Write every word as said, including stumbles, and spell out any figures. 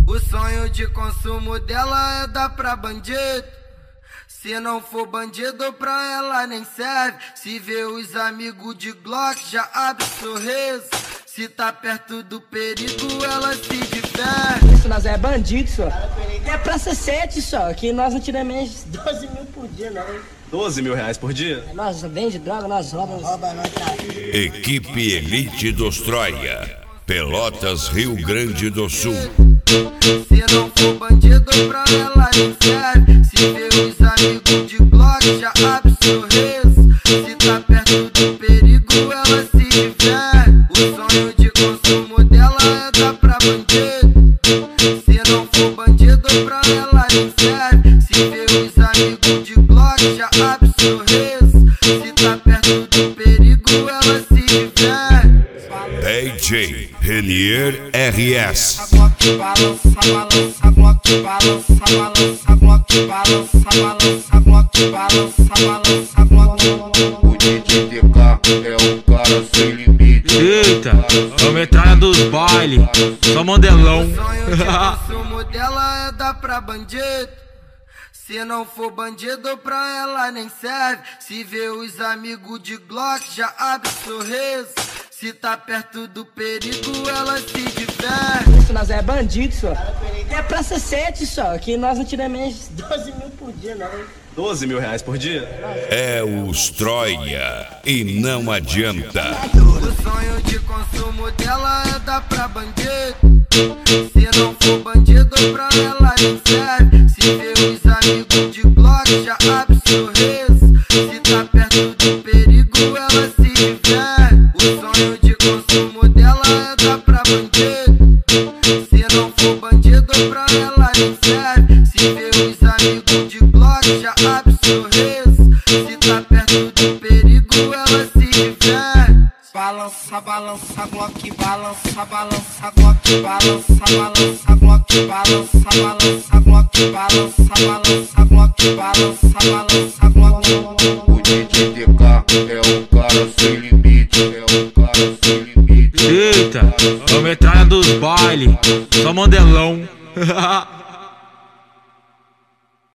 O sonho de consumo dela é dar pra bandido. Se não for bandido, pra ela nem serve. Se vê os amigos de Glock, já abre sorriso. Se tá perto do perigo, ela se diverte. Isso, nós é bandido, só. É praça sete, só. Que nós não tiramos menos de doze mil por dia, não. doze mil reais por dia? Nós vende droga, nós roubamos. Rouba, nós tá. Equipe Elite dos Troia, Pelotas, Rio Grande do Sul. Se não for bandido, pra ela nem serve. Se vê os amigos de Glock, já abre sorriso. Se tá perto do perigo, ela se diverte. O sonho de consumo dela é dar pra bandido. Se não for bandido, pra ela nem serve. Se vê os amigos de Glock, já abre sorriso. Se tá perto do perigo, ela se diverte. D J Renier R S. Balança, balança, Glock, balança, balança, Glock, balança, balança, Glock, balança, balança, Glock. O D J D K é o cara sem limite. Eita, é a metralha dos bailes, só modelão. O sonho de consumo dela é dar pra bandido. Se não for bandido, pra ela nem serve. Se vê os amigos de Glock, já abre sorriso. Se tá perto do perigo, ela se diverte. Isso, nós é bandido, só. É praça sete, só. Que nós não tiramos menos de doze mil por dia, não. doze mil reais por dia? É os Troia e não adianta. O sonho de consumo dela é dar pra bandido. Se não for bandido, pra ela nem serve. Se vê os amigos de Glock, já abre sorriso. Se tá perto do perigo, ela se diverte. O sonho de consumo dela é dar pra bandido. Se não for bandido, pra ela nem serve. Se vê os amigos de Glock, já abre sorriso. Se tá perto do perigo, ela se diverte. Balança, balança, Glock, balança, balança, Glock, balança, balança, Glock, balança, balança, Glock, balança, balança, Glock, balança, balança, Glock. O D J D K é o cara sem limite. É o cara sem limite. Eita, é a metralha dos bailes, só modelão.